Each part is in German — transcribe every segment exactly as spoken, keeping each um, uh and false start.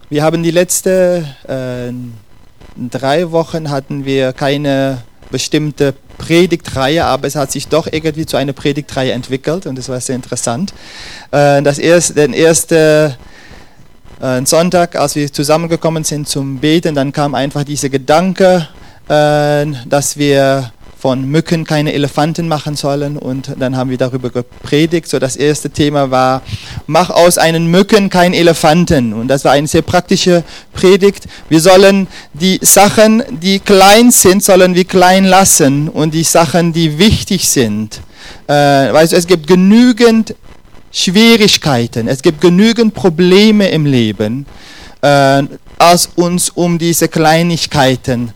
Wir haben die letzten äh, drei Wochen hatten wir keine bestimmte Predigtreihe, aber es hat sich doch irgendwie zu einer Predigtreihe entwickelt und das war sehr interessant. Äh, das erste, den ersten äh, Sonntag, als wir zusammengekommen sind zum Beten, dann kam einfach dieser Gedanke, äh, dass wir von Mücken keine Elefanten machen sollen und dann haben wir darüber gepredigt. So, das erste Thema war, mach aus einen Mücken keinen Elefanten und das war eine sehr praktische Predigt. Wir sollen die Sachen, die klein sind, sollen wir klein lassen und die Sachen, die wichtig sind. Äh, weißt du, es gibt genügend Schwierigkeiten, es gibt genügend Probleme im Leben, äh, als uns um diese Kleinigkeiten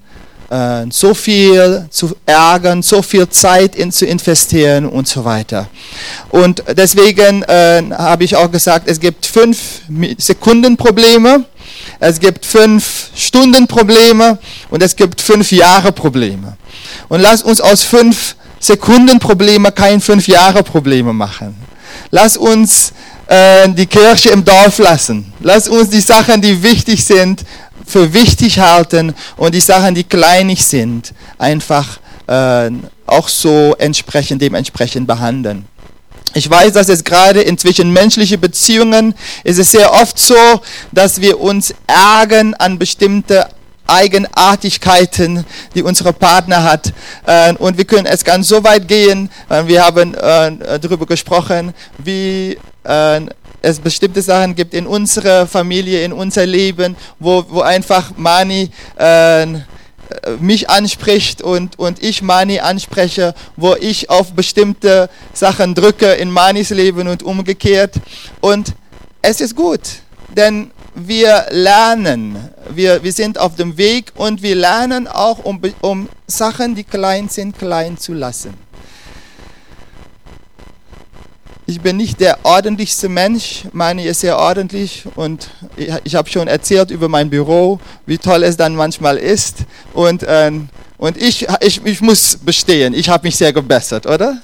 so viel zu ärgern, so viel Zeit in, zu investieren und so weiter. Und deswegen äh, habe ich auch gesagt, es gibt fünf Sekunden Probleme, es gibt fünf Stunden Probleme und es gibt fünf Jahre Probleme. Und lass uns aus fünf Sekunden Probleme kein fünf Jahre Probleme machen. Lass uns äh, die Kirche im Dorf lassen. Lass uns die Sachen, die wichtig sind, für wichtig halten und die Sachen, die kleinig sind, einfach äh, auch so entsprechend, dementsprechend behandeln. Ich weiß, dass es gerade in zwischenmenschlichen Beziehungen ist es sehr oft so, dass wir uns ärgern an bestimmte Eigenartigkeiten, die unsere Partner hat. Äh, und wir können es ganz so weit gehen, äh, wir haben äh, darüber gesprochen, wie äh, es bestimmte Sachen gibt in unserer Familie, in unser Leben, wo, wo einfach Mani äh, mich anspricht und, und ich Mani anspreche, wo ich auf bestimmte Sachen drücke in Manis Leben und umgekehrt. Und es ist gut, denn wir lernen, wir, wir sind auf dem Weg und wir lernen auch, um, um Sachen, die klein sind, klein zu lassen. Ich bin nicht der ordentlichste Mensch, Mani ist sehr ordentlich und ich, ich habe schon erzählt über mein Büro, wie toll es dann manchmal ist und, äh, und ich, ich, ich muss bestehen, ich habe mich sehr gebessert, oder?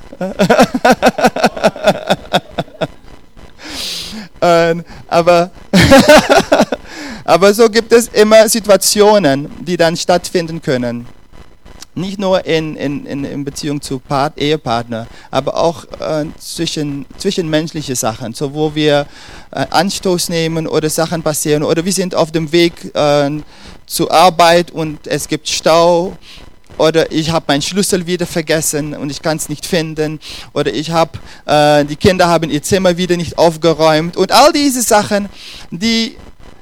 äh, aber, aber so gibt es immer Situationen, die dann stattfinden können. Nicht nur in, in, in, in Beziehung zu Part, Ehepartner, aber auch äh, zwischen, zwischenmenschliche Sachen, so wo wir äh, Anstoß nehmen oder Sachen passieren oder wir sind auf dem Weg äh, zur Arbeit und es gibt Stau oder ich habe meinen Schlüssel wieder vergessen und ich kann es nicht finden oder ich habe, äh, die Kinder haben ihr Zimmer wieder nicht aufgeräumt und all diese Sachen, die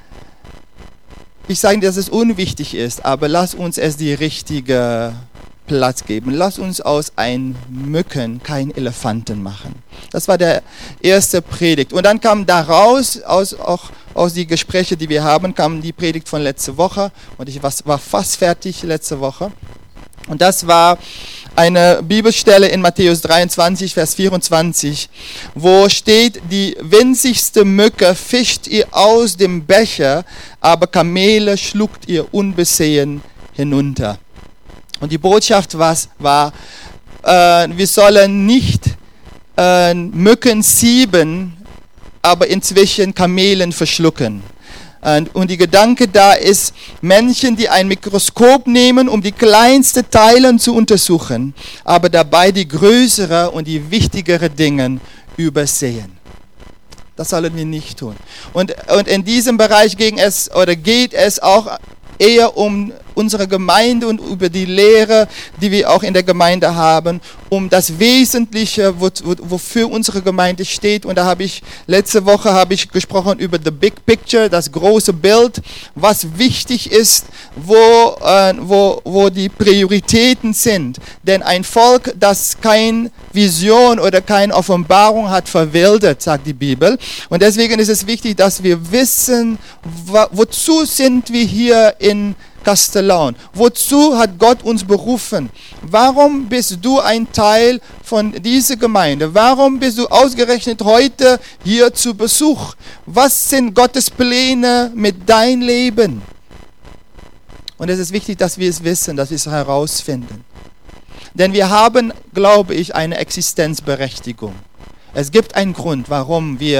ich sage nicht, dass es unwichtig ist, aber lass uns es die richtige Platz geben. Lass uns aus einem Mücken keinen Elefanten machen. Das war der erste Predigt. Und dann kam daraus, aus, auch aus den Gesprächen, die wir haben, kam die Predigt von letzter Woche. Und ich war fast fertig letzte Woche. Und das war eine Bibelstelle in Matthäus dreiundzwanzig, Vers vierundzwanzig, wo steht, die winzigste Mücke fischt ihr aus dem Becher, aber Kamele schluckt ihr unbesehen hinunter. Und die Botschaft was, war, äh, wir sollen nicht äh, Mücken sieben, aber inzwischen Kamelen verschlucken. Und die Gedanke da ist, Menschen, die ein Mikroskop nehmen, um die kleinsten Teile zu untersuchen, aber dabei die größeren und die wichtigeren Dinge übersehen. Das sollen wir nicht tun. Und, und in diesem Bereich ging es, oder geht es auch eher um unsere Gemeinde und über die Lehre, die wir auch in der Gemeinde haben, um das Wesentliche, wo, wo, wofür unsere Gemeinde steht. Und da habe ich, letzte Woche habe ich gesprochen über the big picture, das große Bild, was wichtig ist, wo, äh, wo, wo die Prioritäten sind. Denn ein Volk, das keine Vision oder keine Offenbarung hat, verwildert, sagt die Bibel. Und deswegen ist es wichtig, dass wir wissen, wo, wozu sind wir hier in Castellaun. Wozu hat Gott uns berufen? Warum bist du ein Teil von dieser Gemeinde? Warum bist du ausgerechnet heute hier zu Besuch? Was sind Gottes Pläne mit deinem Leben? Und es ist wichtig, dass wir es wissen, dass wir es herausfinden. Denn wir haben, glaube ich, eine Existenzberechtigung. Es gibt einen Grund, warum wir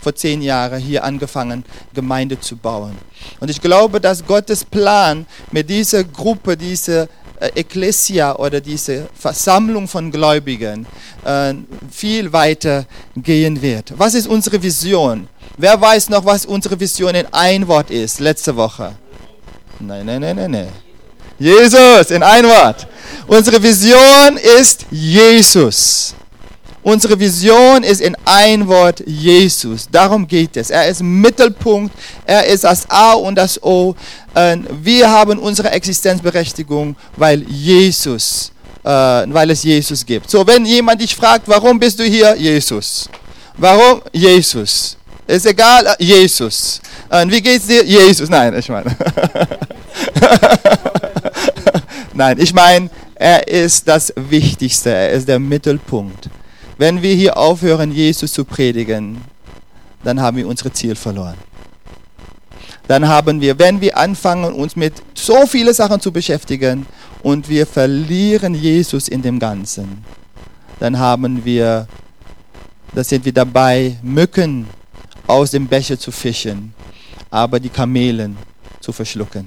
vor zehn Jahren hier angefangen, Gemeinde zu bauen. Und ich glaube, dass Gottes Plan mit dieser Gruppe, dieser Ekklesia oder diese Versammlung von Gläubigen äh, viel weiter gehen wird. Was ist unsere Vision? Wer weiß noch, was unsere Vision in ein Wort ist, letzte Woche? Nein, nein, nein, nein, nein. Jesus, in ein Wort. Unsere Vision ist Jesus. Unsere Vision ist in ein Wort Jesus. Darum geht es. Er ist Mittelpunkt. Er ist das A und das O. Wir haben unsere Existenzberechtigung, weil Jesus, weil es Jesus gibt. So, wenn jemand dich fragt, warum bist du hier? Jesus. Warum? Jesus. Ist egal, Jesus. Wie geht's dir? Jesus. Nein, ich meine. Nein, ich meine, er ist das Wichtigste. Er ist der Mittelpunkt. Wenn wir hier aufhören, Jesus zu predigen, dann haben wir unser Ziel verloren. Dann haben wir, wenn wir anfangen, uns mit so vielen Sachen zu beschäftigen und wir verlieren Jesus in dem Ganzen, dann haben wir, da sind wir dabei, Mücken aus dem Becher zu fischen, aber die Kamelen zu verschlucken.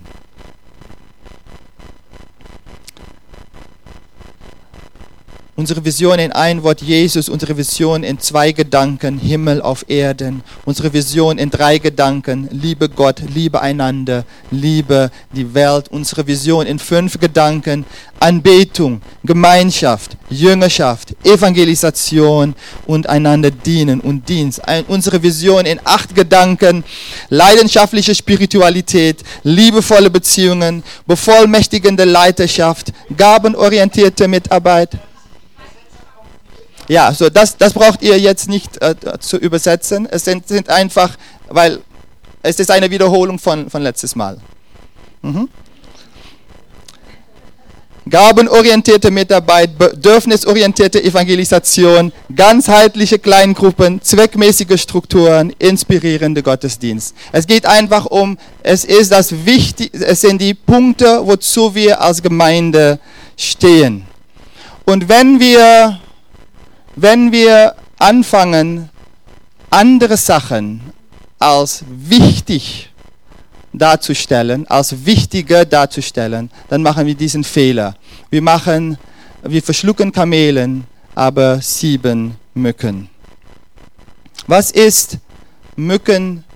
Unsere Vision in ein Wort Jesus, unsere Vision in zwei Gedanken, Himmel auf Erden. Unsere Vision in drei Gedanken, liebe Gott, liebe einander, liebe die Welt. Unsere Vision in fünf Gedanken, Anbetung, Gemeinschaft, Jüngerschaft, Evangelisation und einander dienen und Dienst. Unsere Vision in acht Gedanken, leidenschaftliche Spiritualität, liebevolle Beziehungen, bevollmächtigende Leiterschaft, gabenorientierte Mitarbeit. Ja, so das, das braucht ihr jetzt nicht äh, zu übersetzen. Es sind, sind einfach, weil es ist eine Wiederholung von, von letztes Mal. Mhm. Gabenorientierte Mitarbeit, bedürfnisorientierte Evangelisation, ganzheitliche Kleingruppen, zweckmäßige Strukturen, inspirierende Gottesdienst. Es geht einfach um, es ist das Wichtige, es sind die Punkte, wozu wir als Gemeinde stehen. Und wenn wir Wenn wir anfangen, andere Sachen als wichtig darzustellen, als wichtiger darzustellen, dann machen wir diesen Fehler. Wir machen, wir verschlucken Kamelen, aber sieben Mücken. Was ist Mücken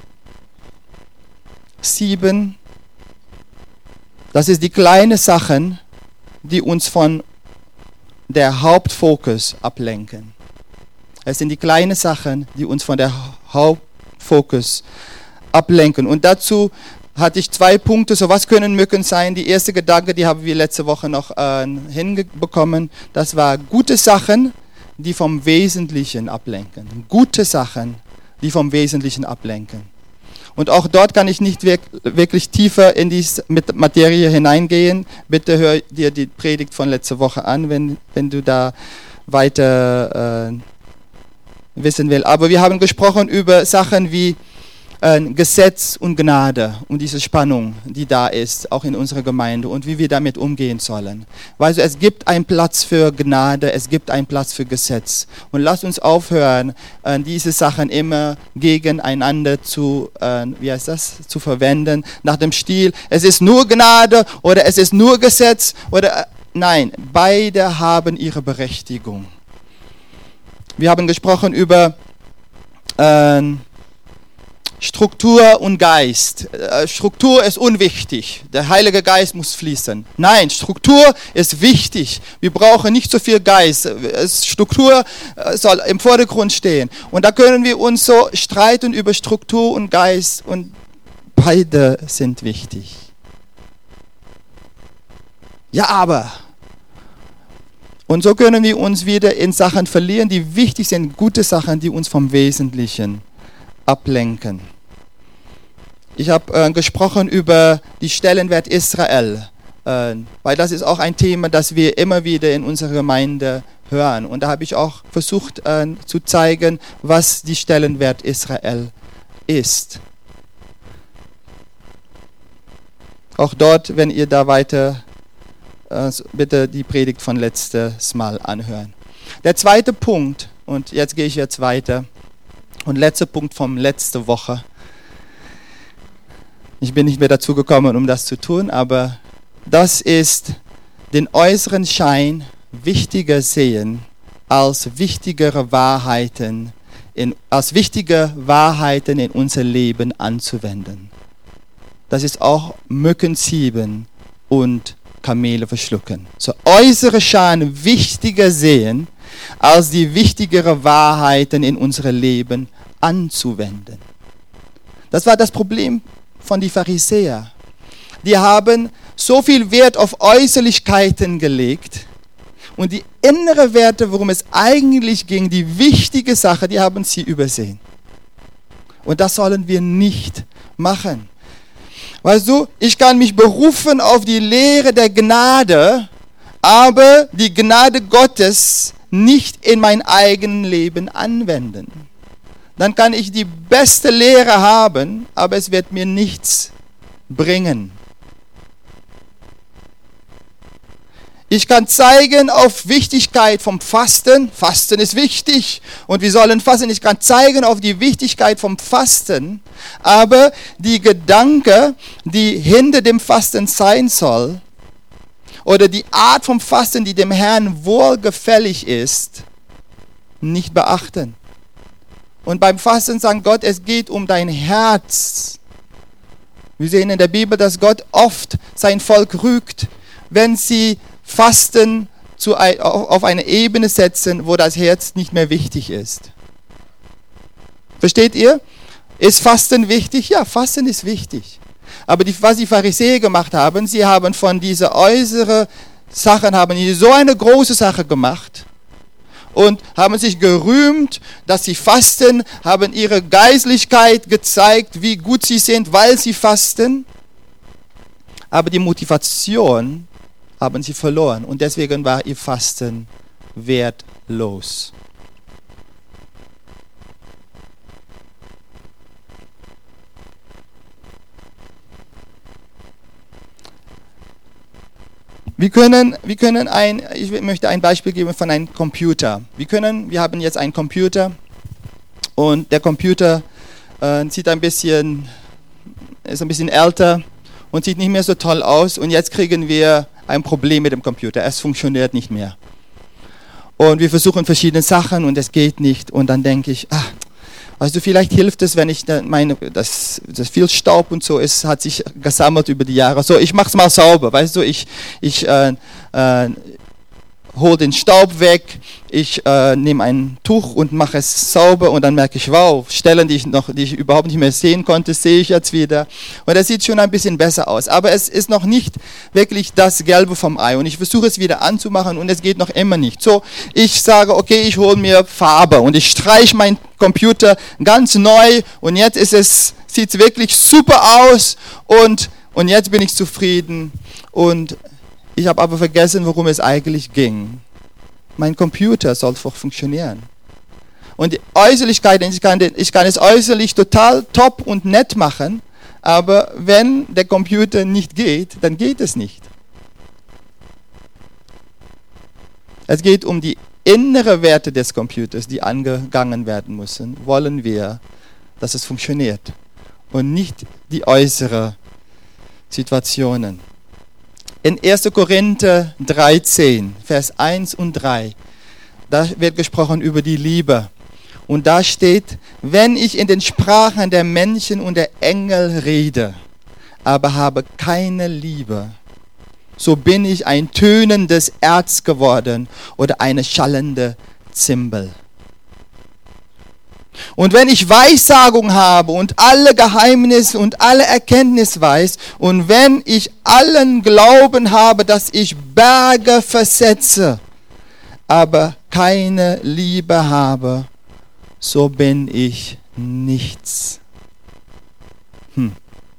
sieben? Das ist die kleinen Sachen, die uns von der Hauptfokus ablenken. Es sind die kleinen Sachen, die uns von der Hauptfokus ablenken. Und dazu hatte ich zwei Punkte. So, was können Mücken sein? Die erste Gedanke, die haben wir letzte Woche noch äh, hinbekommen. Das war gute Sachen, die vom Wesentlichen ablenken. Gute Sachen, die vom Wesentlichen ablenken. Und auch dort kann ich nicht wirklich tiefer in die Materie hineingehen. Bitte hör dir die Predigt von letzter Woche an, wenn, wenn du da weiter äh, wissen willst. Aber wir haben gesprochen über Sachen wie äh, Gesetz und Gnade und diese Spannung, die da ist, auch in unserer Gemeinde und wie wir damit umgehen sollen. Weißt du, es gibt einen Platz für Gnade, es gibt einen Platz für Gesetz. Und lass uns aufhören, äh, diese Sachen immer gegeneinander zu, äh, wie heißt das, zu verwenden, nach dem Stil, es ist nur Gnade oder es ist nur Gesetz oder, äh, nein, beide haben ihre Berechtigung. Wir haben gesprochen über äh, Struktur und Geist. Struktur ist unwichtig. Der Heilige Geist muss fließen. Nein, Struktur ist wichtig. Wir brauchen nicht so viel Geist. Struktur soll im Vordergrund stehen. Und da können wir uns so streiten über Struktur und Geist und beide sind wichtig. Ja, aber. Und so können wir uns wieder in Sachen verlieren, die wichtig sind, gute Sachen, die uns vom Wesentlichen ablenken. Ich habe äh, gesprochen über die Stellenwert Israel, äh, weil das ist auch ein Thema, das wir immer wieder in unserer Gemeinde hören. Und da habe ich auch versucht äh, zu zeigen, was die Stellenwert Israel ist. Auch dort, wenn ihr da weiter, äh, bitte die Predigt von letztes Mal anhören. Der zweite Punkt, und jetzt gehe ich jetzt weiter, Und letzter Punkt vom letzte Woche. Ich bin nicht mehr dazu gekommen, um das zu tun, aber das ist den äußeren Schein wichtiger sehen als wichtigere Wahrheiten, in, als wichtige Wahrheiten in unser Leben anzuwenden. Das ist auch Mücken ziehen und Kamele verschlucken. So äußere Schein wichtiger sehen, als die wichtigere Wahrheiten in unser Leben anzuwenden. Das war das Problem von den Pharisäern. Die haben so viel Wert auf Äußerlichkeiten gelegt und die inneren Werte, worum es eigentlich ging, die wichtige Sache, die haben sie übersehen. Und das sollen wir nicht machen. Weißt du, ich kann mich berufen auf die Lehre der Gnade, aber die Gnade Gottes nicht in mein eigenes Leben anwenden. Dann kann ich die beste Lehre haben, aber es wird mir nichts bringen. Ich kann zeigen auf Wichtigkeit vom Fasten. Fasten ist wichtig und wir sollen fasten. Ich kann zeigen auf die Wichtigkeit vom Fasten, aber die Gedanke, die hinter dem Fasten sein soll, oder die Art vom Fasten, die dem Herrn wohlgefällig ist, nicht beachten. Und beim Fasten sagt Gott, es geht um dein Herz. Wir sehen in der Bibel, dass Gott oft sein Volk rügt, wenn sie Fasten zu, auf eine Ebene setzen, wo das Herz nicht mehr wichtig ist. Versteht ihr? Ist Fasten wichtig? Ja, Fasten ist wichtig. Aber die, was die Pharisäer gemacht haben, sie haben von dieser äußeren Sachen, haben sie so eine große Sache gemacht und haben sich gerühmt, dass sie fasten, haben ihre Geistlichkeit gezeigt, wie gut sie sind, weil sie fasten. Aber die Motivation haben sie verloren und deswegen war ihr Fasten wertlos. Wir können, wir können ein, ich möchte ein Beispiel geben von einem Computer. Wir können, wir haben jetzt einen Computer und der Computer äh, sieht ein bisschen, ist ein bisschen älter und sieht nicht mehr so toll aus und jetzt kriegen wir ein Problem mit dem Computer. Es funktioniert nicht mehr. Und wir versuchen verschiedene Sachen und es geht nicht und dann denke ich, ah, also vielleicht hilft es, wenn ich meine, dass das viel Staub und so ist, hat sich gesammelt über die Jahre. So, ich mache es mal sauber, weißt du, ich, ich äh, äh, hole den Staub weg, ich äh, nehme ein Tuch und mache es sauber und dann merke ich, wow, Stellen, die ich, noch, die ich überhaupt nicht mehr sehen konnte, sehe ich jetzt wieder. Und das sieht schon ein bisschen besser aus. Aber es ist noch nicht wirklich das Gelbe vom Ei und ich versuche es wieder anzumachen und es geht noch immer nicht. So, ich sage, okay, ich hole mir Farbe und ich streiche meinen Computer ganz neu und jetzt ist es, sieht es wirklich super aus und, und jetzt bin ich zufrieden und ich habe aber vergessen, worum es eigentlich ging. Mein Computer soll funktionieren. Und die Äußerlichkeit, ich kann, den, ich kann es äußerlich total top und nett machen, aber wenn der Computer nicht geht, dann geht es nicht. Es geht um die inneren Werte des Computers, die angegangen werden müssen. Wollen wir, dass es funktioniert und nicht die äußeren Situationen. In erster Korinther dreizehn, Vers eins und drei, da wird gesprochen über die Liebe. Und da steht, wenn ich in den Sprachen der Menschen und der Engel rede, aber habe keine Liebe, so bin ich ein tönendes Erz geworden oder eine schallende Zimbel. Und wenn ich Weissagung habe und alle Geheimnisse und alle Erkenntnis weiß und wenn ich allen Glauben habe, dass ich Berge versetze, aber keine Liebe habe, so bin ich nichts. Hm.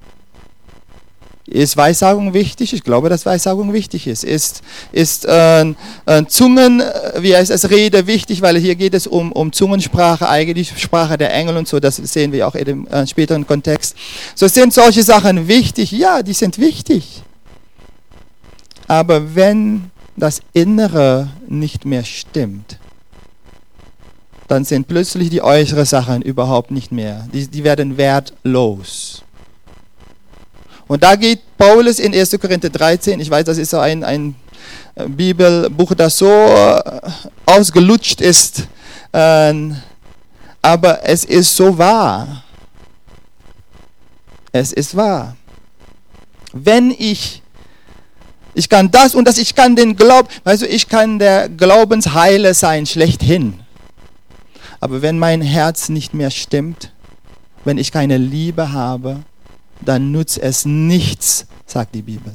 Ist Weissagung wichtig? Ich glaube, dass Weissagung wichtig ist. Ist, ist äh, äh, Zungen, wie heißt es, Rede wichtig, weil hier geht es um, um Zungensprache, eigentlich Sprache der Engel und so, das sehen wir auch in dem äh, späteren Kontext. So sind solche Sachen wichtig? Ja, die sind wichtig. Aber wenn das Innere nicht mehr stimmt, dann sind plötzlich die äußeren Sachen überhaupt nicht mehr. Die, die werden wertlos. Und da geht Paulus in erster Korinther dreizehn, ich weiß, das ist so ein, ein Bibelbuch, das so ausgelutscht ist, äh, aber es ist so wahr. Es ist wahr. Wenn ich, ich kann das und das, ich kann den Glauben, weißt du, ich kann der Glaubensheiler sein, schlechthin. Aber wenn mein Herz nicht mehr stimmt, wenn ich keine Liebe habe, dann nutzt es nichts, sagt die Bibel.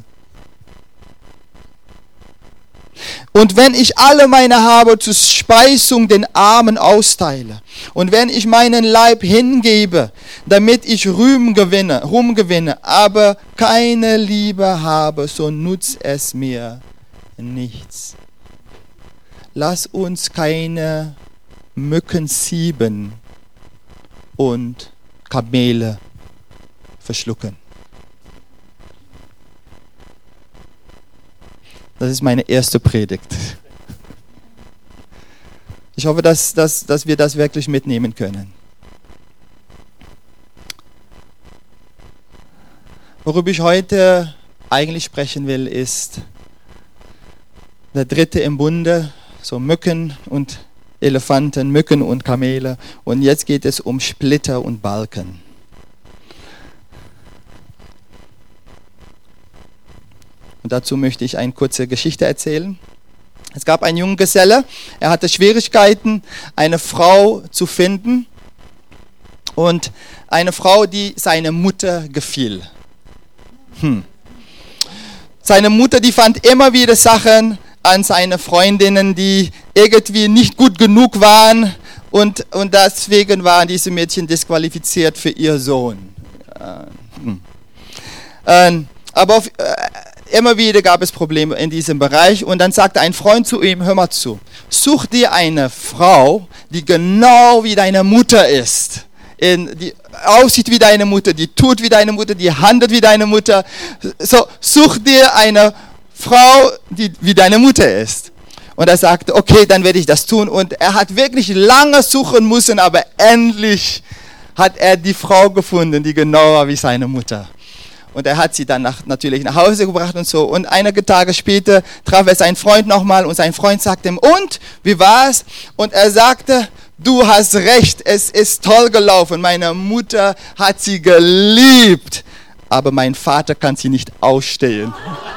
Und wenn ich alle meine Habe zur Speisung den Armen austeile und wenn ich meinen Leib hingebe, damit ich Ruhm gewinne, Ruhm gewinne, aber keine Liebe habe, so nutzt es mir nichts. Lass uns keine Mücken sieben und Kamele verschlucken. Das ist meine erste Predigt. Ich hoffe, dass, dass, dass wir das wirklich mitnehmen können. Worüber ich heute eigentlich sprechen will, ist der dritte im Bunde, so Mücken und Elefanten, Mücken und Kamele. Und jetzt geht es um Splitter und Balken. Und dazu möchte ich eine kurze Geschichte erzählen. Es gab einen jungen Geselle, er hatte Schwierigkeiten, eine Frau zu finden. Und eine Frau, die seiner Mutter gefiel. Hm. Seine Mutter, die fand immer wieder Sachen an seine Freundinnen, die irgendwie nicht gut genug waren. Und, und deswegen waren diese Mädchen disqualifiziert für ihr Sohn. Hm. Ähm, aber auf, äh, immer wieder gab es Probleme in diesem Bereich. Und dann sagte ein Freund zu ihm, hör mal zu, such dir eine Frau, die genau wie deine Mutter ist. In, die aussieht wie deine Mutter, die tut wie deine Mutter, die handelt wie deine Mutter. So, such dir eine Frau, die wie deine Mutter ist. Und er sagte, okay, dann werde ich das tun. Und er hat wirklich lange suchen müssen, aber endlich hat er die Frau gefunden, die genau war wie seine Mutter. Und er hat sie dann nach, natürlich nach Hause gebracht und so. Und einige Tage später traf er seinen Freund nochmal und sein Freund sagte ihm, und, wie war's? Und er sagte, du hast recht, es ist toll gelaufen. Meine Mutter hat sie geliebt, aber mein Vater kann sie nicht ausstehen.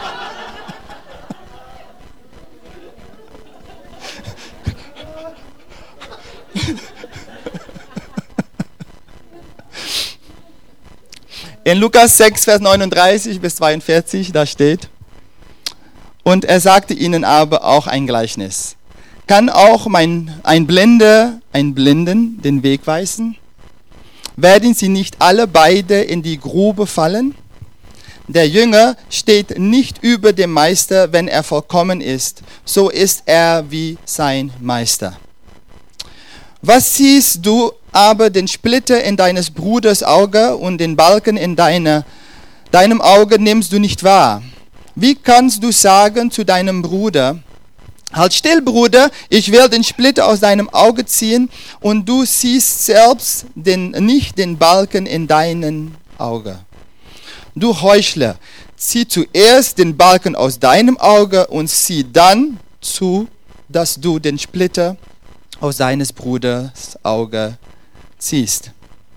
In Lukas sechs, Vers neununddreißig bis zweiundvierzig, da steht, und er sagte ihnen aber auch ein Gleichnis. Kann auch mein, ein Blinder, ein Blinden den Weg weisen? Werden sie nicht alle beide in die Grube fallen? Der Jünger steht nicht über dem Meister, wenn er vollkommen ist. So ist er wie sein Meister. Was siehst du aber den Splitter in deines Bruders Auge und den Balken in deine, deinem Auge nimmst du nicht wahr? Wie kannst du sagen zu deinem Bruder, halt still, Bruder, ich will den Splitter aus deinem Auge ziehen, und du siehst selbst den, nicht den Balken in deinem Auge. Du Heuchler, zieh zuerst den Balken aus deinem Auge und sieh dann zu, dass du den Splitter aus deines Bruders Auge ziehst.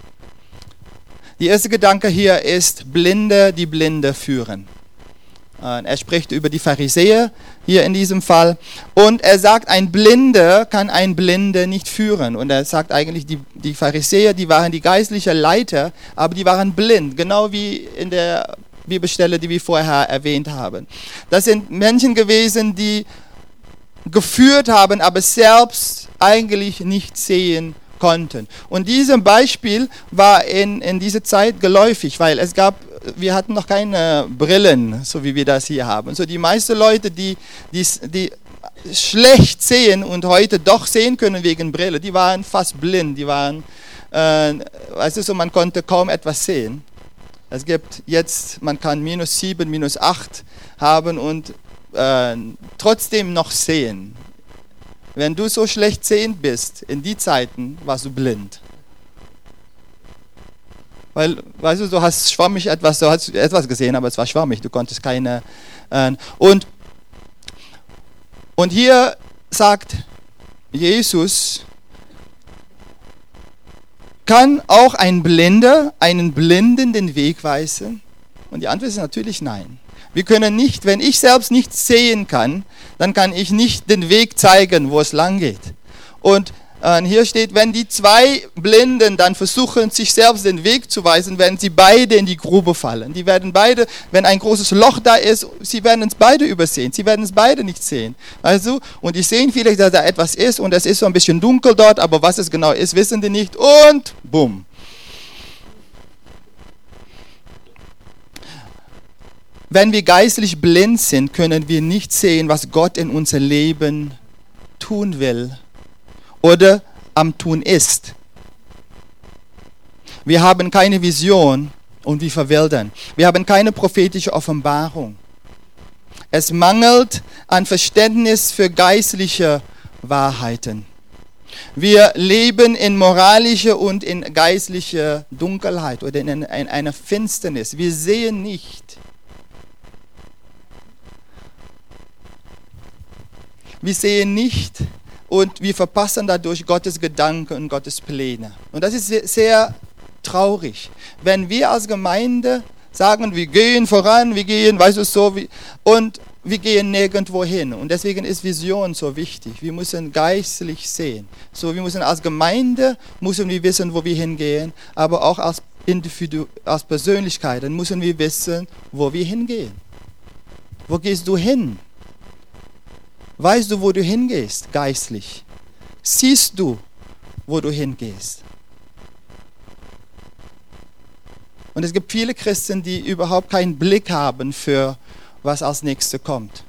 Der erste Gedanke hier ist, Blinde, die Blinde führen. Er spricht über die Pharisäer hier in diesem Fall. Und er sagt, ein Blinder kann ein Blinde nicht führen. Und er sagt eigentlich, die, die Pharisäer, die waren die geistlichen Leiter, aber die waren blind. Genau wie in der Bibelstelle, die wir vorher erwähnt haben. Das sind Menschen gewesen, die geführt haben, aber selbst eigentlich nicht sehen konnten. Und dieses Beispiel war in, in dieser Zeit geläufig, weil es gab, wir hatten noch keine Brillen, so wie wir das hier haben. So die meisten Leute, die, die, die schlecht sehen und heute doch sehen können wegen Brille, die waren fast blind, die waren, äh, weißt du, so man konnte kaum etwas sehen. Es gibt jetzt, man kann minus sieben, minus acht haben und äh, trotzdem noch sehen. wenn du so schlecht sehend bist, in die Zeiten warst du blind. Weil, weißt du, du hast schwammig etwas, du hast etwas gesehen, aber es war schwammig, du konntest keine... Äh, und, und hier sagt Jesus, kann auch ein Blinder einen Blinden den Weg weisen? Und die Antwort ist natürlich nein. Wir können nicht, wenn ich selbst nicht sehen kann, dann kann ich nicht den Weg zeigen, wo es lang geht. Und äh, hier steht, wenn die zwei Blinden dann versuchen, sich selbst den Weg zu weisen, werden sie beide in die Grube fallen. Die werden beide, wenn ein großes Loch da ist, sie werden es beide übersehen. Sie werden es beide nicht sehen. Also, und die sehen vielleicht, dass da etwas ist und es ist so ein bisschen dunkel dort, aber was es genau ist, wissen die nicht. Und bumm. Wenn wir geistlich blind sind, können wir nicht sehen, was Gott in unser Leben tun will oder am Tun ist. Wir haben keine Vision und wir verwildern. Wir haben keine prophetische Offenbarung. Es mangelt an Verständnis für geistliche Wahrheiten. Wir leben in moralischer und in geistlicher Dunkelheit oder in, in einer Finsternis. Wir sehen nicht. Wir sehen nicht und wir verpassen dadurch Gottes Gedanken und Gottes Pläne. Und das ist sehr, sehr traurig. Wenn wir als Gemeinde sagen, wir gehen voran, wir gehen, weißt du, so, wie, und wir gehen nirgendwo hin. Und deswegen ist Vision so wichtig. Wir müssen geistlich sehen. So, wir müssen als Gemeinde, müssen wir wissen, wo wir hingehen, aber auch als Individu, als Persönlichkeiten müssen wir wissen, wo wir hingehen. Wo gehst du hin? Weißt du, wo du hingehst, geistlich? Siehst du, wo du hingehst? Und es gibt viele Christen, die überhaupt keinen Blick haben für, was als nächstes kommt.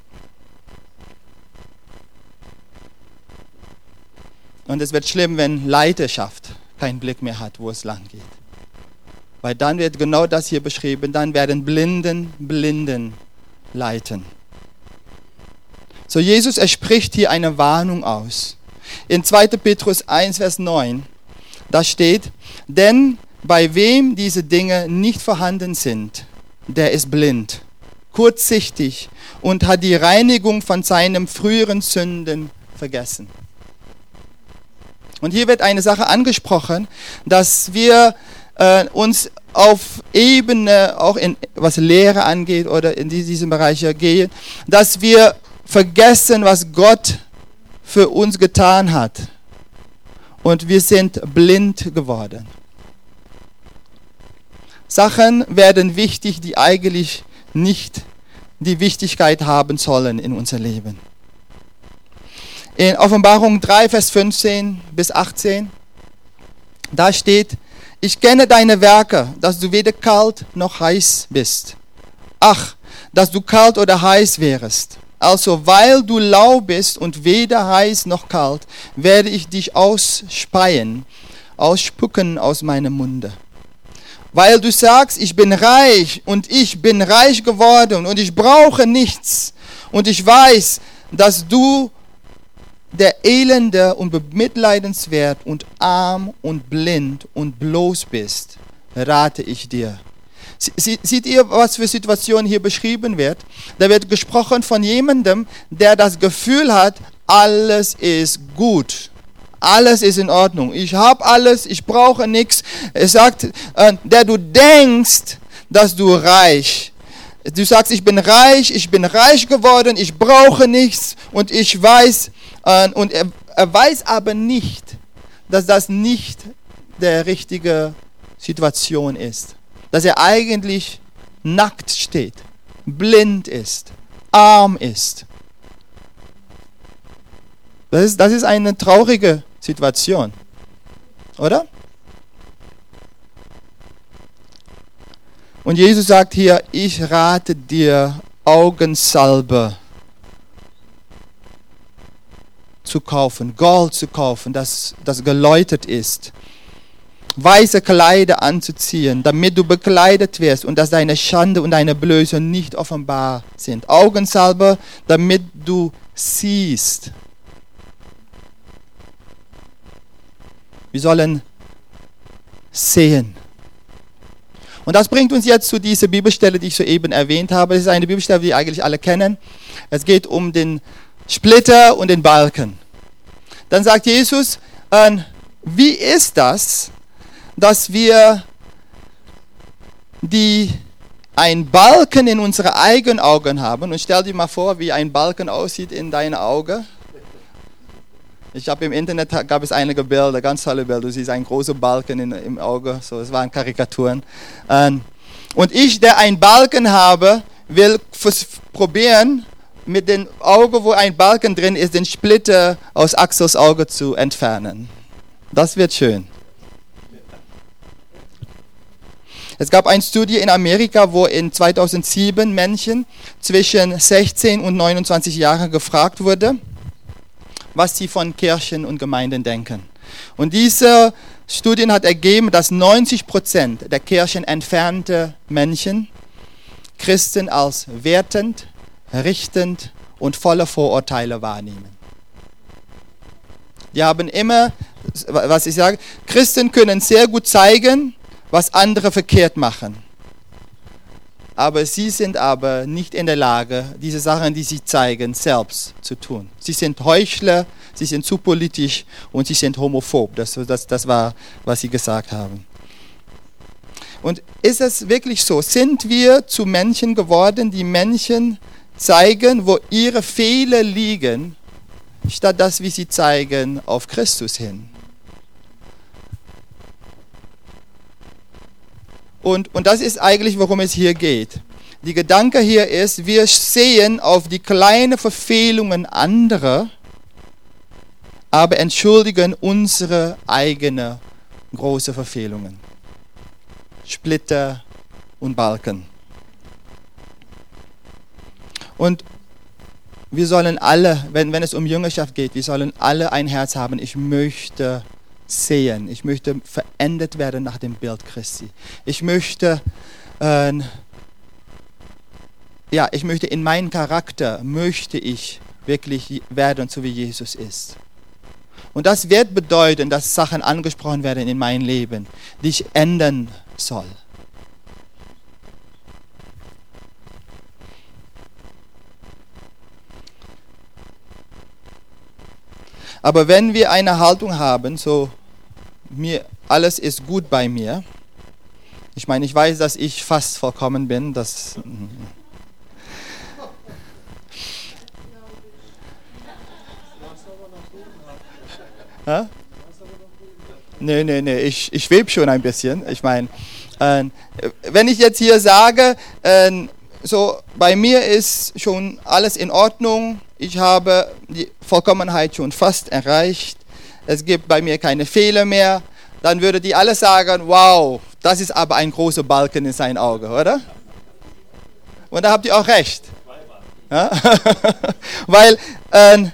Und es wird schlimm, wenn Leiterschaft keinen Blick mehr hat, wo es lang geht. Weil dann wird genau das hier beschrieben, dann werden Blinden, Blinden leiten. So, Jesus, er spricht hier eine Warnung aus. In zweiter Petrus eins, Vers neun, da steht, denn bei wem diese Dinge nicht vorhanden sind, der ist blind, kurzsichtig und hat die Reinigung von seinen früheren Sünden vergessen. Und hier wird eine Sache angesprochen, dass wir äh, uns auf Ebene, auch in, was Lehre angeht oder in diesem Bereich gehen, dass wir vergessen, was Gott für uns getan hat. Und wir sind blind geworden. Sachen werden wichtig, die eigentlich nicht die Wichtigkeit haben sollen in unser Leben. In Offenbarung drei, Vers fünfzehn bis achtzehn, da steht, ich kenne deine Werke, dass du weder kalt noch heiß bist. Ach, dass du kalt oder heiß wärest. Also, weil du lau bist und weder heiß noch kalt, werde ich dich ausspeien, ausspucken aus meinem Munde. Weil du sagst, ich bin reich und ich bin reich geworden und ich brauche nichts. Und ich weiß, dass du der Elende und bemitleidenswert und arm und blind und bloß bist, rate ich dir. Seht ihr, was für Situation hier beschrieben wird? Da wird gesprochen von jemandem, der das Gefühl hat, alles ist gut. Alles ist in Ordnung. Ich habe alles, ich brauche nichts. Er sagt, äh, der du denkst, dass du reich. Du sagst, ich bin reich, ich bin reich geworden, ich brauche nichts und ich weiß, äh, und er, er weiß aber nicht, dass das nicht der richtige Situation ist. Dass er eigentlich nackt steht, blind ist, arm ist. Das ist, das ist eine traurige Situation, oder? Und Jesus sagt hier, ich rate dir, Augensalbe zu kaufen, Gold zu kaufen, das, das geläutert ist. Weiße Kleider anzuziehen, damit du bekleidet wirst und dass deine Schande und deine Blöße nicht offenbar sind. Augensalbe, damit du siehst. Wir sollen sehen. Und das bringt uns jetzt zu dieser Bibelstelle, die ich soeben erwähnt habe. Das ist eine Bibelstelle, die eigentlich alle kennen. Es geht um den Splitter und den Balken. Dann sagt Jesus, äh, wie ist das, dass wir die einen Balken in unsere eigenen Augen haben? Und stell dir mal vor, wie ein Balken aussieht in deinem Auge. Ich habe im Internet, gab es einige Bilder, ganz tolle Bilder. Du siehst einen großen Balken in, im Auge, so, es waren Karikaturen. Und ich, der einen Balken habe, will probieren, mit dem Auge, wo ein Balken drin ist, den Splitter aus Axels Auge zu entfernen. Das wird schön. Es gab eine Studie in Amerika, wo in zweitausendsieben Menschen zwischen sechzehn und neunundzwanzig Jahren gefragt wurde, was sie von Kirchen und Gemeinden denken. Und diese Studien hat ergeben, dass neunzig Prozent der Kirchen entfernte Menschen Christen als wertend, richtend und voller Vorurteile wahrnehmen. Die haben immer, was ich sage, Christen können sehr gut zeigen, was andere verkehrt machen. Aber sie sind aber nicht in der Lage, diese Sachen, die sie zeigen, selbst zu tun. Sie sind Heuchler, sie sind zu politisch und sie sind homophob. Das, das, das war, was sie gesagt haben. Und ist es wirklich so? Sind wir zu Menschen geworden, die Menschen zeigen, wo ihre Fehler liegen, statt dass wir sie zeigen auf Christus hin? Und, und das ist eigentlich, worum es hier geht. Die Gedanke hier ist, wir sehen auf die kleinen Verfehlungen anderer, aber entschuldigen unsere eigenen großen Verfehlungen. Splitter und Balken. Und wir sollen alle, wenn, wenn es um Jüngerschaft geht, wir sollen alle ein Herz haben. Ich möchte sehen. Ich möchte verändert werden nach dem Bild Christi. Ich möchte, äh, ja, ich möchte in meinem Charakter, möchte ich wirklich werden, so wie Jesus ist. Und das wird bedeuten, dass Sachen angesprochen werden in meinem Leben, die ich ändern soll. Aber wenn wir eine Haltung haben, so mir alles ist gut bei mir. Ich meine, ich weiß, dass ich fast vollkommen bin. Das ja? Nee, nee, nee, ich, ich schwebe schon ein bisschen. Ich meine, äh, wenn ich jetzt hier sage, äh, so bei mir ist schon alles in Ordnung, ich habe die Vollkommenheit schon fast erreicht, es gibt bei mir keine Fehler mehr, dann würde die alle sagen, wow, das ist aber ein großer Balken in sein Auge, oder? Und da habt ihr auch recht. Ja? Weil äh,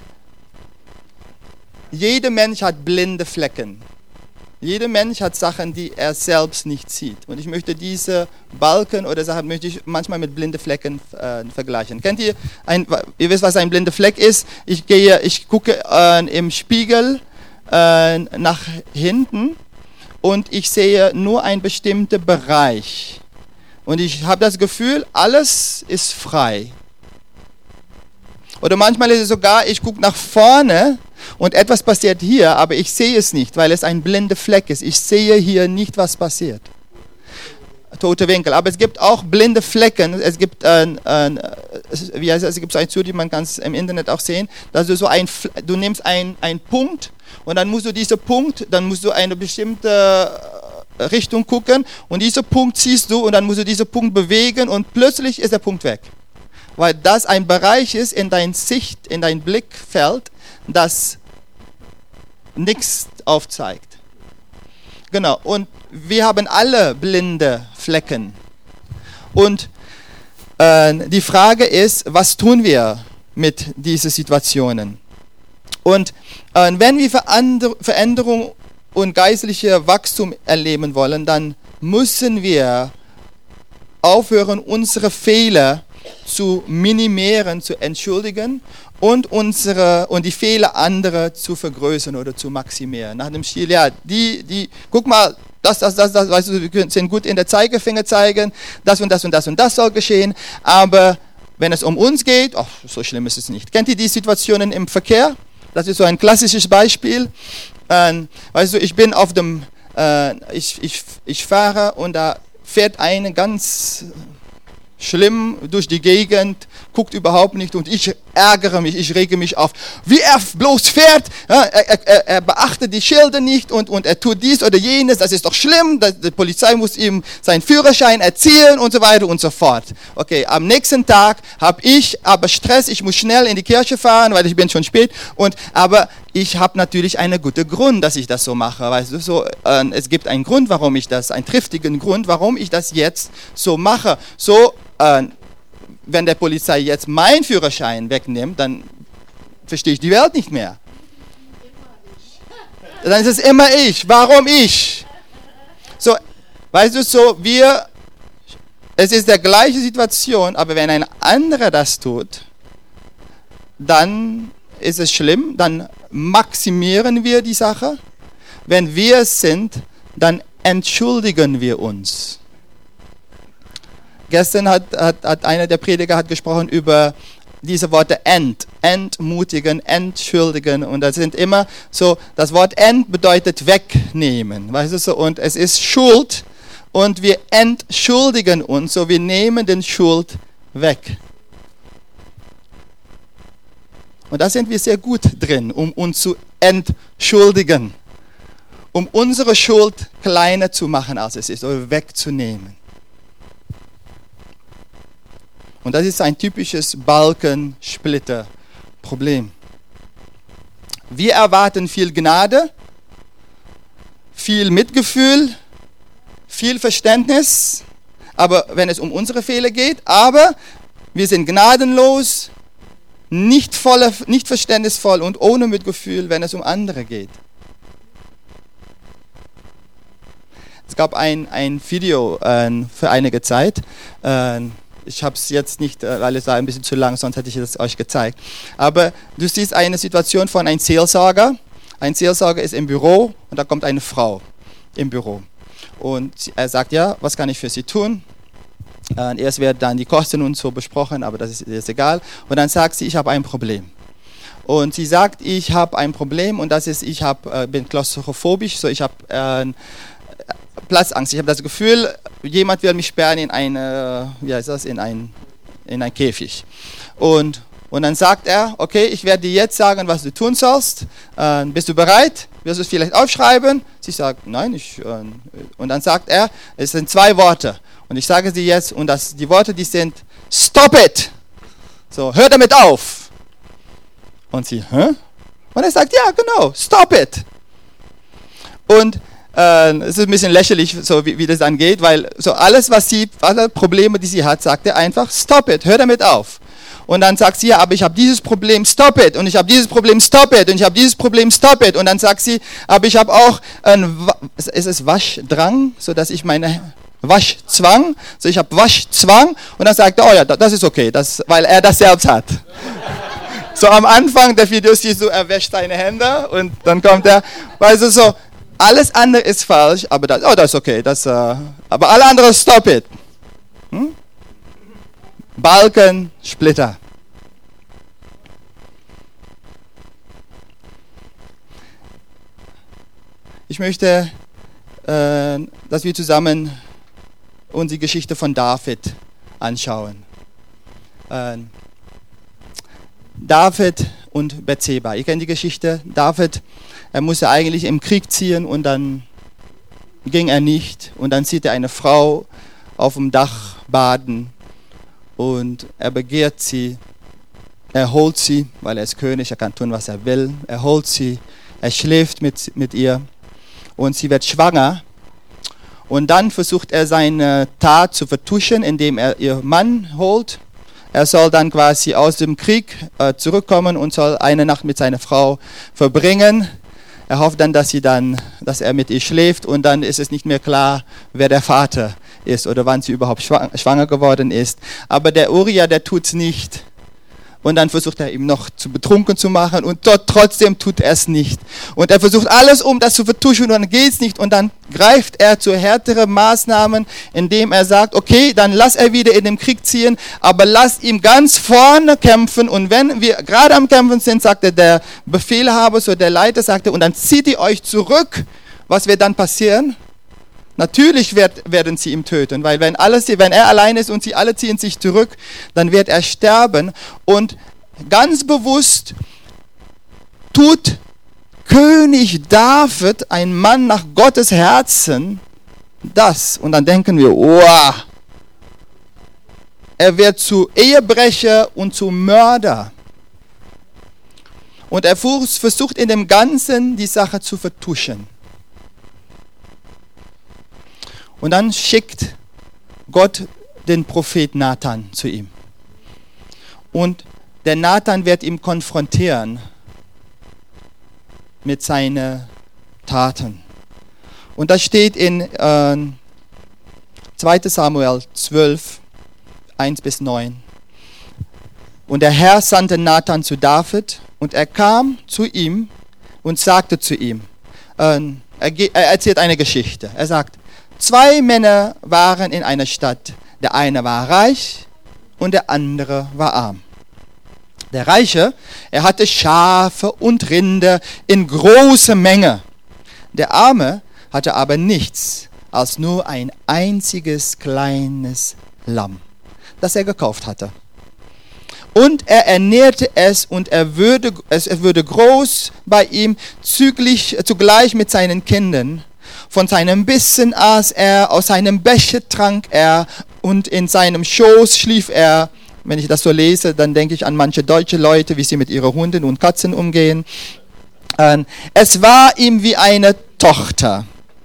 jeder Mensch hat blinde Flecken. Jeder Mensch hat Sachen, die er selbst nicht sieht. Und ich möchte diese Balken oder Sachen möchte ich manchmal mit blinden Flecken äh, vergleichen. Kennt ihr, ein, ihr wisst, was ein blinder Fleck ist? Ich gehe, ich gucke äh, im Spiegel äh, nach hinten und ich sehe nur einen bestimmten Bereich. Und ich habe das Gefühl, alles ist frei. Oder manchmal ist es sogar, ich gucke nach vorne und etwas passiert hier, aber ich sehe es nicht, weil es ein blinder Fleck ist. Ich sehe hier nicht, was passiert. Tote Winkel. Aber es gibt auch blinde Flecken. Es gibt, äh, äh, wie heißt es, es gibt so eine Studie, man kann es im Internet auch sehen, dass du so ein, du nimmst einen Punkt und dann musst du diesen Punkt, dann musst du eine bestimmte Richtung gucken und diesen Punkt ziehst du und dann musst du diesen Punkt bewegen und plötzlich ist der Punkt weg. Weil das ein Bereich ist in dein Sicht, in dein Blickfeld, das nichts aufzeigt. Genau, und wir haben alle blinde Flecken. Und äh, die Frage ist, was tun wir mit diesen Situationen? Und äh, wenn wir Verander- Veränderung und geistliche Wachstum erleben wollen, dann müssen wir aufhören, unsere Fehler zu minimieren, zu entschuldigen und unsere und die Fehler anderer zu vergrößern oder zu maximieren. Nach dem Stil, ja, die, die, guck mal, das, das, das, das, weißt du, wir können gut in der Zeigefinger zeigen, das und das und das und das soll geschehen, aber wenn es um uns geht, ach, so schlimm ist es nicht. Kennt ihr die Situationen im Verkehr? Das ist so ein klassisches Beispiel. Ähm, weißt du, ich bin auf dem, äh, ich, ich, ich fahre und da fährt eine ganz schlimm durch die Gegend, guckt überhaupt nicht und ich ärgere mich, ich rege mich auf, wie er bloß fährt, ja, er, er, er beachtet die Schilder nicht und, und er tut dies oder jenes, das ist doch schlimm, das, die Polizei muss ihm seinen Führerschein erzielen und so weiter und so fort. Okay, am nächsten Tag habe ich aber Stress, ich muss schnell in die Kirche fahren, weil ich bin schon spät, und, aber ich habe natürlich einen guten Grund, dass ich das so mache, weißt du, so, äh, es gibt einen Grund, warum ich das, einen triftigen Grund, warum ich das jetzt so mache, so, äh, wenn der Polizei jetzt meinen Führerschein wegnimmt, dann verstehe ich die Welt nicht mehr. Dann ist es immer ich. Warum ich? So, weißt du, so wir, es ist die gleiche Situation, aber wenn ein anderer das tut, dann ist es schlimm, dann maximieren wir die Sache. Wenn wir es sind, dann entschuldigen wir uns. Gestern hat, hat, hat einer der Prediger hat gesprochen über diese Worte ent, entmutigen, entschuldigen, und das sind immer so, das Wort ent bedeutet wegnehmen, weißt du so, und es ist Schuld und wir entschuldigen uns, so wir nehmen den Schuld weg. Und da sind wir sehr gut drin, um uns zu entschuldigen, um unsere Schuld kleiner zu machen, als es ist, oder wegzunehmen. Und das ist ein typisches Balkensplitter-Problem. Wir erwarten viel Gnade, viel Mitgefühl, viel Verständnis, aber wenn es um unsere Fehler geht, aber wir sind gnadenlos, nicht, voller, nicht verständnisvoll und ohne Mitgefühl, wenn es um andere geht. Es gab ein, ein Video äh, für einige Zeit, äh, ich habe es jetzt nicht, weil es war ein bisschen zu lang, sonst hätte ich es euch gezeigt. Aber du siehst eine Situation von einem Seelsorger. Ein Seelsorger ist im Büro und da kommt eine Frau im Büro. Und er sagt, ja, was kann ich für Sie tun? Und erst werden dann die Kosten und so besprochen, aber das ist, das ist egal. Und dann sagt sie, ich habe ein Problem. Und sie sagt, ich habe ein Problem und das ist, ich hab, äh, bin klaustrophobisch, so ich habe äh, Platzangst. Ich habe das Gefühl, jemand will mich sperren in eine, wie heißt das, in ein, in ein Käfig. Und, und dann sagt er, okay, ich werde dir jetzt sagen, was du tun sollst. Äh, bist du bereit? Wirst du es vielleicht aufschreiben? Sie sagt, nein. Ich, äh, und dann sagt er, es sind zwei Worte. Und ich sage sie jetzt, und das, die Worte, die sind, stop it! So, hör damit auf! Und sie, hä? Und er sagt, ja, genau, stop it! Und es ist ein bisschen lächerlich, so wie, wie das dann geht, weil so alles, was sie, alle Probleme, die sie hat, sagt er einfach, stop it, hör damit auf. Und dann sagt sie, ja, aber ich habe dieses Problem, stop it. Und ich habe dieses Problem, stop it. Und ich habe dieses Problem, stop it. Und dann sagt sie, aber ich habe auch einen, ist es Waschdrang, so dass ich meine, Waschzwang, so ich habe Waschzwang. Und dann sagt er, oh ja, das ist okay, das, weil er das selbst hat. So am Anfang der Videos siehst du, er wäscht seine Hände und dann kommt er, weißt du, so, alles andere ist falsch, aber das, oh, das ist okay. Das, uh, aber alle anderen, stop it. Hm? Balkensplitter. Ich möchte, äh, dass wir zusammen uns die Geschichte von David anschauen. Äh, David und Bathseba. Ihr kennt die Geschichte. David, er musste eigentlich im Krieg ziehen und dann ging er nicht. Und dann sieht er eine Frau auf dem Dach baden und er begehrt sie. Er holt sie, weil er ist König, er kann tun, was er will. Er holt sie, er schläft mit, mit ihr und sie wird schwanger. Und dann versucht er seine Tat zu vertuschen, indem er ihren Mann holt. Er soll dann quasi aus dem Krieg äh, zurückkommen und soll eine Nacht mit seiner Frau verbringen. Er hofft dann, dass sie dann, dass er mit ihr schläft und dann ist es nicht mehr klar, wer der Vater ist oder wann sie überhaupt schwanger geworden ist. Aber der Uriah, der tut's nicht, Und dann versucht er ihm noch zu betrunken zu machen und dort trotzdem tut er es nicht. Und er versucht alles, um das zu vertuschen und dann geht es nicht. Und dann greift er zu härteren Maßnahmen, indem er sagt, okay, dann lass er wieder in den Krieg ziehen, aber lass ihm ganz vorne kämpfen. Und wenn wir gerade am Kämpfen sind, sagte der Befehlhaber, so der Leiter, sagte, und dann zieht ihr euch zurück. Was wird dann passieren? Natürlich wird, werden sie ihn töten, weil wenn, alles, wenn er allein ist und sie alle ziehen sich zurück, dann wird er sterben. Und ganz bewusst tut König David, ein Mann nach Gottes Herzen, das. Und dann denken wir, wow, er wird zu Ehebrecher und zu Mörder. Und er versucht in dem Ganzen die Sache zu vertuschen. Und dann schickt Gott den Prophet Nathan zu ihm. Und der Nathan wird ihn konfrontieren mit seinen Taten. Und das steht in äh, zweiter Samuel zwölf, eins bis neun. Und der Herr sandte Nathan zu David und er kam zu ihm und sagte zu ihm, äh, er, er erzählt eine Geschichte. Er sagt, zwei Männer waren in einer Stadt. Der eine war reich und der andere war arm. Der Reiche, er hatte Schafe und Rinder in großer Menge. Der Arme hatte aber nichts als nur ein einziges kleines Lamm, das er gekauft hatte. Und er ernährte es und er würde, es würde groß bei ihm, züglich, zugleich mit seinen Kindern. Von seinem Bissen aß er, aus seinem Becher trank er und in seinem Schoß schlief er. Wenn ich das so lese, dann denke ich an manche deutsche Leute, wie sie mit ihren Hunden und Katzen umgehen. Es war ihm wie eine Tochter.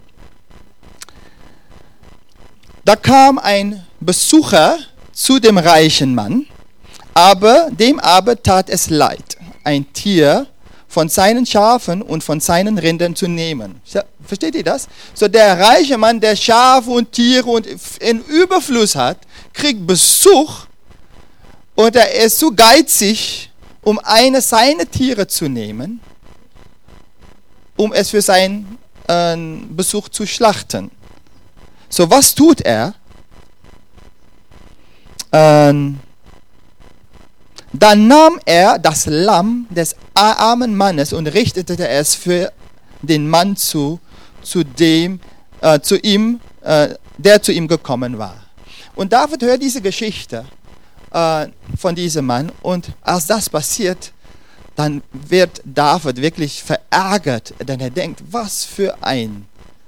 Da kam ein Besucher zu dem reichen Mann, aber dem aber tat es leid, ein Tier von seinen Schafen und von seinen Rindern zu nehmen. Versteht ihr das? So der reiche Mann, der Schafe und Tiere und in Überfluss hat, kriegt Besuch und er ist zu geizig, um eine seiner Tiere zu nehmen, um es für seinen äh, Besuch zu schlachten. So was tut er? Ähm, Dann nahm er das Lamm des armen Mannes und richtete es für den Mann zu, zu dem, äh, zu ihm, äh, der zu ihm gekommen war. Und David hört diese Geschichte äh, von diesem Mann und als das passiert, dann wird David wirklich verärgert, denn er denkt, was für ein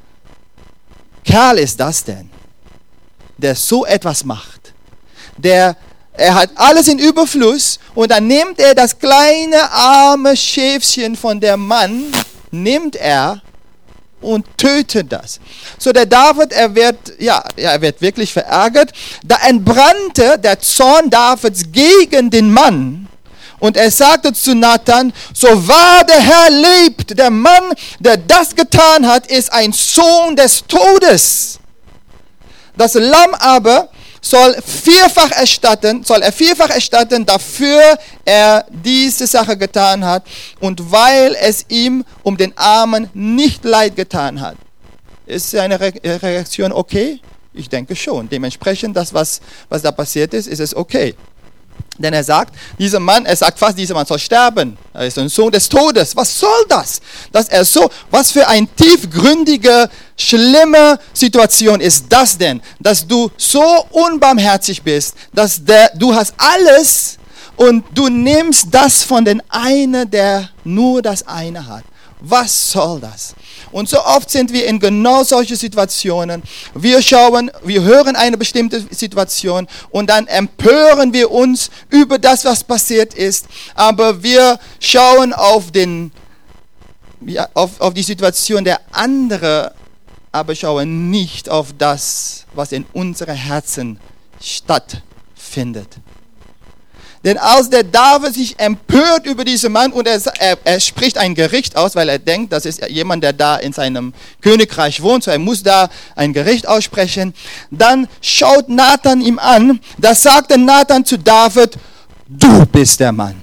Kerl ist das denn, der so etwas macht, der Er hat alles in Überfluss und dann nimmt er das kleine arme Schäfchen von dem Mann, nimmt er und tötet das. So der David, er wird, ja, er wird wirklich verärgert. Da entbrannte der Zorn Davids gegen den Mann und er sagte zu Nathan, so wahr der Herr lebt, der Mann, der das getan hat, ist ein Sohn des Todes. Das Lamm aber soll vierfach erstatten, soll er vierfach erstatten, dafür er diese Sache getan hat und weil es ihm um den Armen nicht leid getan hat. Ist seine Re- Reaktion okay? Ich denke schon. Dementsprechend, das, was, was da passiert ist, ist es okay. Denn er sagt, dieser Mann, er sagt fast, dieser Mann soll sterben. Er ist ein Sohn des Todes. Was soll das? Dass er so, was für eine tiefgründige, schlimme Situation ist das denn? Dass du so unbarmherzig bist, dass der, du hast alles und du nimmst das von den einen, der nur das eine hat. Was soll das? Und so oft sind wir in genau solche Situationen. Wir schauen, wir hören eine bestimmte Situation und dann empören wir uns über das, was passiert ist. Aber wir schauen auf, den, ja, auf, auf die Situation der anderen, aber schauen nicht auf das, was in unseren Herzen stattfindet. Denn als der David sich empört über diesen Mann und er, er, er spricht ein Gericht aus, weil er denkt, das ist jemand, der da in seinem Königreich wohnt, so er muss da ein Gericht aussprechen, dann schaut Nathan ihm an, da sagte Nathan zu David, du bist der Mann.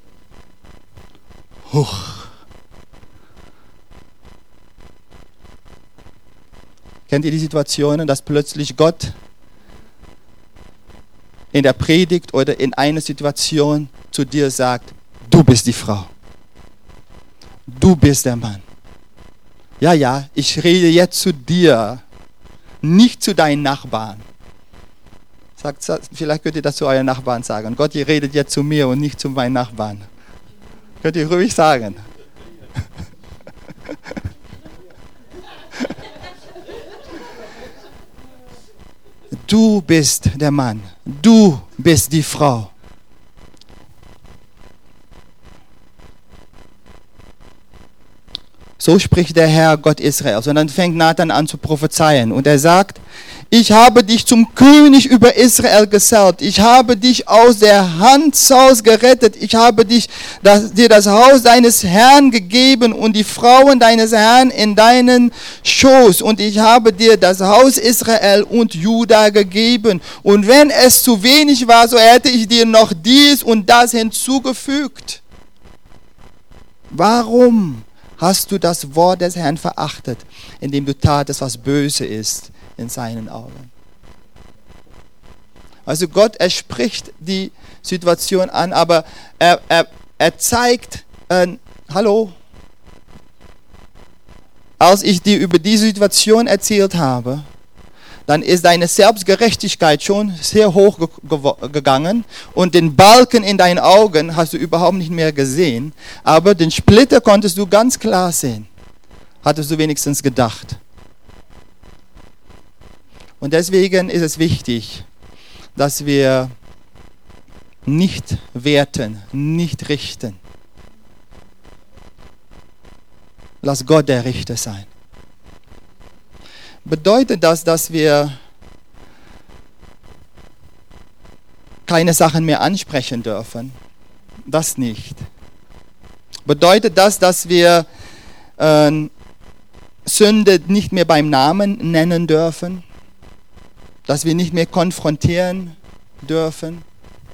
Huch. Kennt ihr die Situationen, dass plötzlich Gott in der Predigt oder in einer Situation zu dir sagt, du bist die Frau. Du bist der Mann. Ja, ja, ich rede jetzt zu dir, nicht zu deinen Nachbarn. Sagt, vielleicht könnt ihr das zu euren Nachbarn sagen. Gott, ihr redet jetzt zu mir und nicht zu meinen Nachbarn. Könnt ihr ruhig sagen. Du bist der Mann. Du bist die Frau. So spricht der Herr Gott Israels. Und dann fängt Nathan an zu prophezeien. Und er sagt, ich habe dich zum König über Israel gesalbt. Ich habe dich aus der Hand Sauls gerettet. Ich habe dich, das, dir das Haus deines Herrn gegeben und die Frauen deines Herrn in deinen Schoß. Und ich habe dir das Haus Israel und Juda gegeben. Und wenn es zu wenig war, so hätte ich dir noch dies und das hinzugefügt. Warum hast du das Wort des Herrn verachtet, indem du tatest, was böse ist in seinen Augen? Also Gott, er spricht die Situation an, aber er, er, er zeigt, äh, hallo, als ich dir über die Situation erzählt habe, dann ist deine Selbstgerechtigkeit schon sehr hoch ge- ge- gegangen und den Balken in deinen Augen hast du überhaupt nicht mehr gesehen, aber den Splitter konntest du ganz klar sehen. Hattest du wenigstens gedacht. Und deswegen ist es wichtig, dass wir nicht werten, nicht richten. Lass Gott der Richter sein. Bedeutet das, dass wir keine Sachen mehr ansprechen dürfen? Das nicht. Bedeutet das, dass wir äh, Sünde nicht mehr beim Namen nennen dürfen? Dass wir nicht mehr konfrontieren dürfen?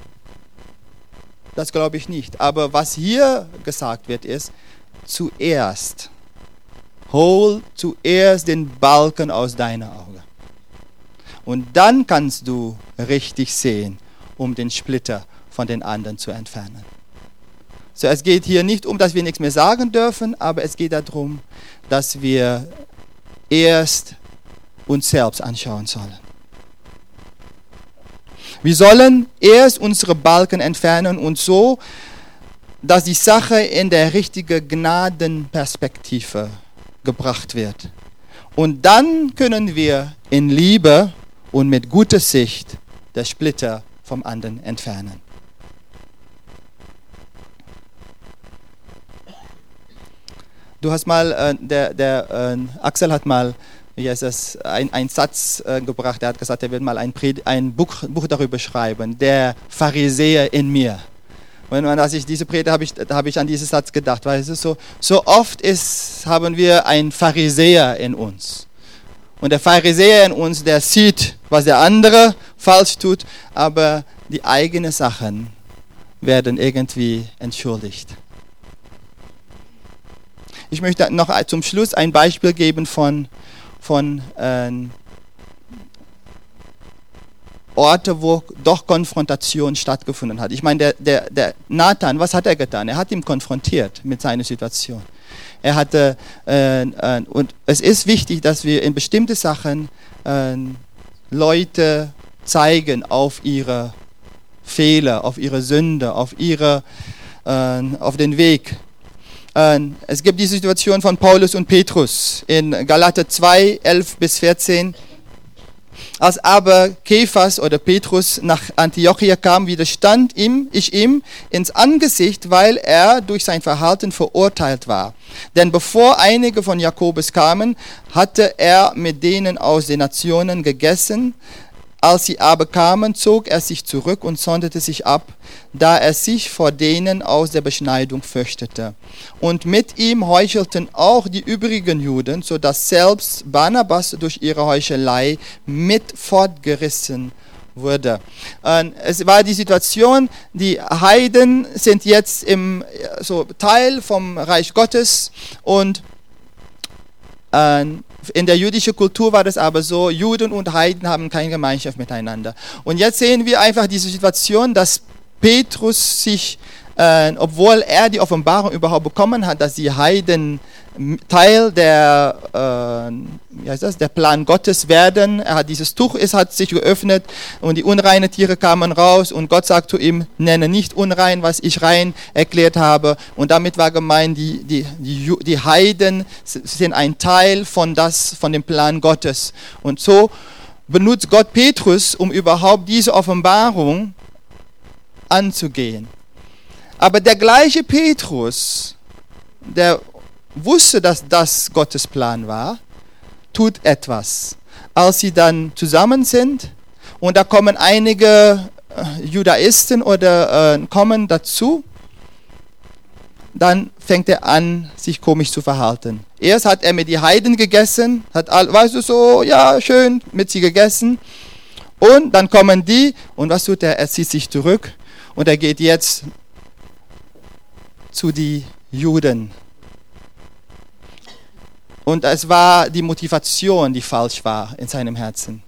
Das glaube ich nicht. Aber was hier gesagt wird, ist, zuerst hol zuerst den Balken aus deiner Auge. Und dann kannst du richtig sehen, um den Splitter von den anderen zu entfernen. So, es geht hier nicht um, dass wir nichts mehr sagen dürfen, aber es geht darum, dass wir erst uns selbst anschauen sollen. Wir sollen erst unsere Balken entfernen und so, dass die Sache in der richtigen Gnadenperspektive gebracht wird. Und dann können wir in Liebe und mit guter Sicht den Splitter vom anderen entfernen. Du hast mal, äh, der, der äh, Axel hat mal, wie heißt das, ein, einen Satz äh, gebracht, er hat gesagt, er wird mal ein, Pred- ein Buch, Buch darüber schreiben, der Pharisäer in mir. Und als ich diese Predigt habe ich, habe ich an diesen Satz gedacht, weil es ist so, so oft ist, haben wir einen Pharisäer in uns. Und der Pharisäer in uns, der sieht, was der andere falsch tut, aber die eigenen Sachen werden irgendwie entschuldigt. Ich möchte noch zum Schluss ein Beispiel geben von, von äh, Orte, wo doch Konfrontation stattgefunden hat. Ich meine, der, der, der Nathan, was hat er getan? Er hat ihn konfrontiert mit seiner Situation. Er hatte, äh, äh, und es ist wichtig, dass wir in bestimmte Sachen äh, Leute zeigen auf ihre Fehler, auf ihre Sünde, auf, ihre, äh, auf den Weg. Äh, es gibt die Situation von Paulus und Petrus in Galater zwei, elf bis vierzehn. Als aber Kephas oder Petrus nach Antiochia kam, widerstand ihm, ich ihm ins Angesicht, weil er durch sein Verhalten verurteilt war. Denn bevor einige von Jakobus kamen, hatte er mit denen aus den Nationen gegessen. Als sie aber kamen, zog er sich zurück und sonderte sich ab, da er sich vor denen aus der Beschneidung fürchtete. Und mit ihm heuchelten auch die übrigen Juden, sodass selbst Barnabas durch ihre Heuchelei mit fortgerissen wurde. Und es war die Situation, die Heiden sind jetzt im, so Teil vom Reich Gottes und äh, in der jüdischen Kultur war das aber so, Juden und Heiden haben keine Gemeinschaft miteinander. Und jetzt sehen wir einfach diese Situation, dass Petrus sich, äh, obwohl er die Offenbarung überhaupt bekommen hat, dass die Heiden Teil der, äh, wie heißt das, der Plan Gottes werden. Er hat dieses Tuch, es hat sich geöffnet und die unreinen Tiere kamen raus und Gott sagt zu ihm, nenne nicht unrein, was ich rein erklärt habe. Und damit war gemeint, die, die, die, die Heiden sind ein Teil von, das, von dem Plan Gottes. Und so benutzt Gott Petrus, um überhaupt diese Offenbarung anzugehen. Aber der gleiche Petrus, der wusste, dass das Gottes Plan war, tut etwas. Als sie dann zusammen sind und da kommen einige äh, Judaisten oder äh, kommen dazu, dann fängt er an, sich komisch zu verhalten. Erst hat er mit den Heiden gegessen, hat, weißt du, so, ja, schön mit sie gegessen. Und dann kommen die und was tut er? Er zieht sich zurück und er geht jetzt zu den Juden. Und es war die Motivation, die falsch war in seinem Herzen.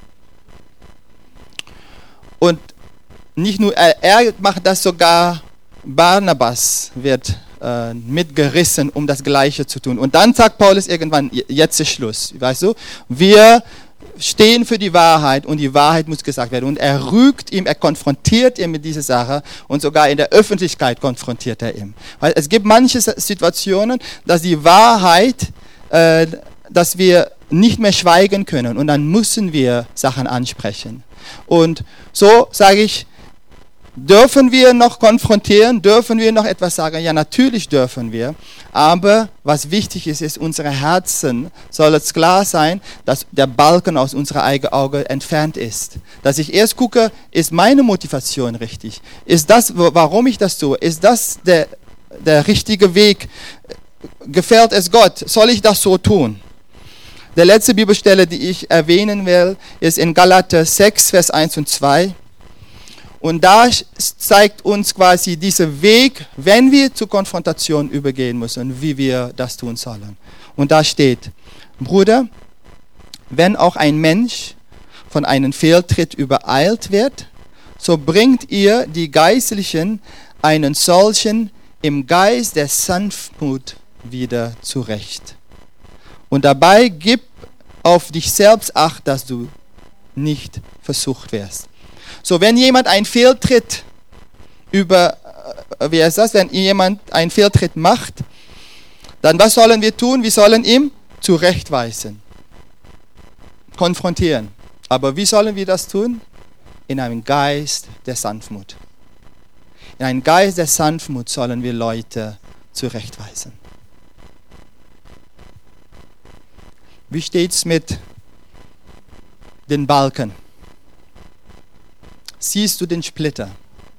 Und nicht nur er, er macht das, sogar Barnabas wird äh, mitgerissen, um das Gleiche zu tun. Und dann sagt Paulus irgendwann, jetzt ist Schluss, weißt du? Wir stehen für die Wahrheit und die Wahrheit muss gesagt werden. Und er rügt ihm, er konfrontiert ihn mit dieser Sache und sogar in der Öffentlichkeit konfrontiert er ihn. Weil es gibt manche Situationen, dass die Wahrheit, äh, dass wir nicht mehr schweigen können und dann müssen wir Sachen ansprechen. Und so sage ich, dürfen wir noch konfrontieren, dürfen wir noch etwas sagen? Ja, natürlich dürfen wir, aber was wichtig ist, ist, unsere Herzen soll es klar sein, dass der Balken aus unserem eigenen Auge entfernt ist. Dass ich erst gucke, ist meine Motivation richtig? Ist das, warum ich das tue? Ist das der, der richtige Weg? Gefällt es Gott? Soll ich das so tun? Die letzte Bibelstelle, die ich erwähnen will, ist in Galater sechs, Vers eins und zwei. Und da zeigt uns quasi dieser Weg, wenn wir zur Konfrontation übergehen müssen, wie wir das tun sollen. Und da steht, Bruder, wenn auch ein Mensch von einem Fehltritt übereilt wird, so bringt ihr die Geistlichen einen solchen im Geist der Sanftmut wieder zurecht. Und dabei gib auf dich selbst Acht, dass du nicht versucht wirst. So, wenn jemand einen Fehltritt über, wie heißt das, wenn jemand einen Fehltritt macht, dann was sollen wir tun? Wir sollen ihm zurechtweisen, konfrontieren. Aber wie sollen wir das tun? In einem Geist der Sanftmut. In einem Geist der Sanftmut sollen wir Leute zurechtweisen. Wie steht es mit den Balken? Siehst du den Splitter?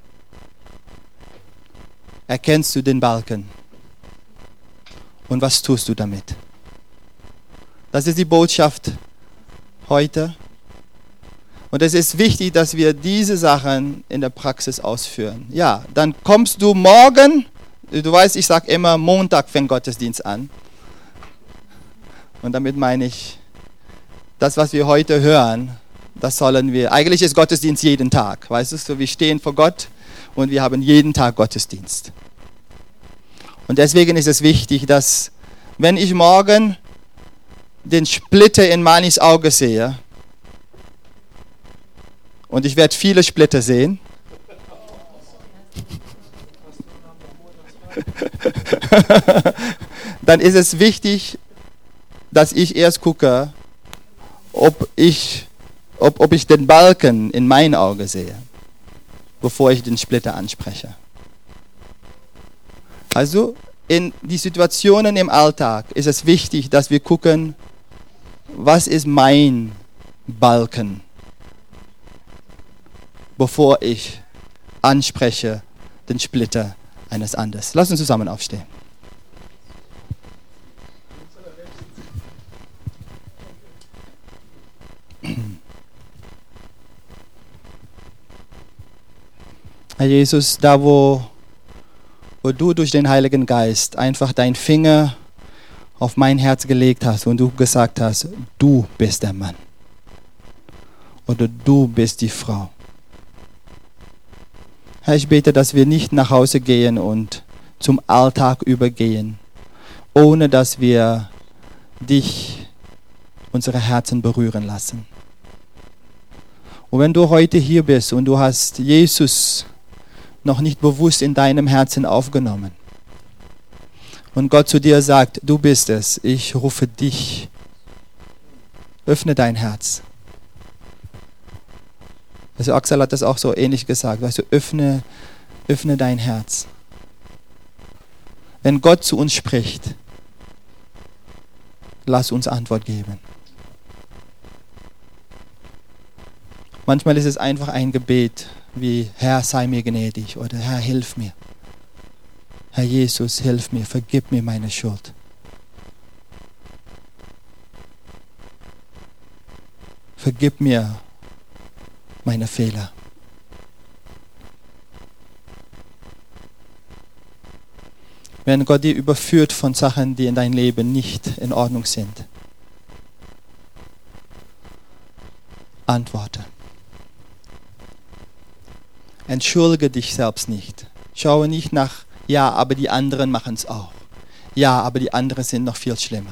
Erkennst du den Balken? Und was tust du damit? Das ist die Botschaft heute. Und es ist wichtig, dass wir diese Sachen in der Praxis ausführen. Ja, dann kommst du morgen, du weißt, ich sage immer, Montag fängt Gottesdienst an. Und damit meine ich, das, was wir heute hören, das sollen wir, eigentlich ist Gottesdienst jeden Tag, weißt du, so wir stehen vor Gott und wir haben jeden Tag Gottesdienst. Und deswegen ist es wichtig, dass, wenn ich morgen den Splitter in Manis Auge sehe, und ich werde viele Splitter sehen, dann ist es wichtig, dass ich erst gucke, ob ich Ob, ob ich den Balken in mein Auge sehe, bevor ich den Splitter anspreche. Also in die Situationen im Alltag ist es wichtig, dass wir gucken, was ist mein Balken, bevor ich anspreche den Splitter eines anderen. Lass uns zusammen aufstehen. Herr Jesus, da wo, wo du durch den Heiligen Geist einfach deinen Finger auf mein Herz gelegt hast und du gesagt hast, du bist der Mann oder du bist die Frau. Herr, ich bete, dass wir nicht nach Hause gehen und zum Alltag übergehen, ohne dass wir dich, unsere Herzen berühren lassen. Und wenn du heute hier bist und du hast Jesus noch nicht bewusst in deinem Herzen aufgenommen und Gott zu dir sagt, du bist es, ich rufe dich, öffne dein Herz. Also Axel hat das auch so ähnlich gesagt, weißt du, öffne, öffne dein Herz. Wenn Gott zu uns spricht, lass uns Antwort geben. Manchmal ist es einfach ein Gebet, wie Herr, sei mir gnädig oder Herr, hilf mir. Herr Jesus, hilf mir, vergib mir meine Schuld. Vergib mir meine Fehler. Wenn Gott dir überführt von Sachen, die in deinem Leben nicht in Ordnung sind, antworte. Entschuldige dich selbst nicht. Schaue nicht nach, ja, aber die anderen machen es auch. Ja, aber die anderen sind noch viel schlimmer.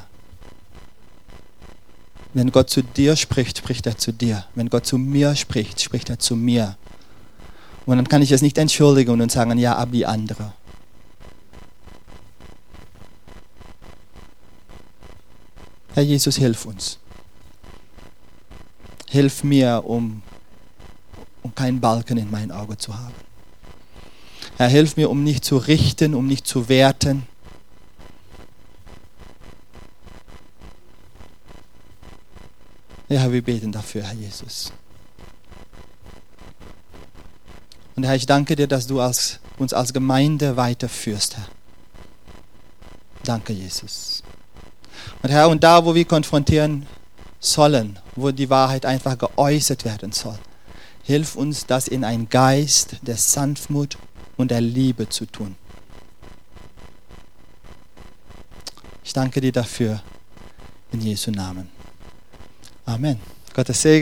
Wenn Gott zu dir spricht, spricht er zu dir. Wenn Gott zu mir spricht, spricht er zu mir. Und dann kann ich es nicht entschuldigen und sagen, ja, aber die andere. Herr Jesus, hilf uns. Hilf mir, um, um keinen Balken in mein Auge zu haben. Herr, hilf mir, um nicht zu richten, um nicht zu werten. Ja, wir beten dafür, Herr Jesus. Und Herr, ich danke dir, dass du als, uns als Gemeinde weiterführst, Herr. Danke, Jesus. Und Herr, und da, wo wir konfrontieren sollen, wo die Wahrheit einfach geäußert werden soll, hilf uns, das in einen Geist der Sanftmut und der Liebe zu tun. Ich danke dir dafür in Jesu Namen. Amen. Gottes Segen.